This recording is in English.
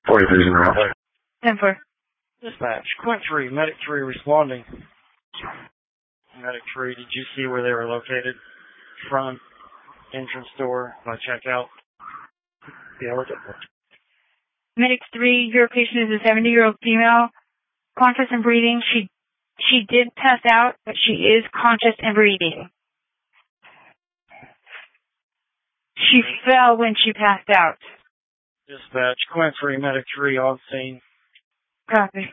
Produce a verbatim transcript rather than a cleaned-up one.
forty-three in a row. ten four. Dispatch, Quint three, Medic three responding. Medic three, did you see where they were located? Front, entrance door, by checkout? Yeah, look at that. Medic three, your patient is a seventy-year-old female, conscious and breathing. She she did pass out, but she is conscious and breathing. She fell when she passed out. Dispatch, Quint three, Medic three, on scene. Copy.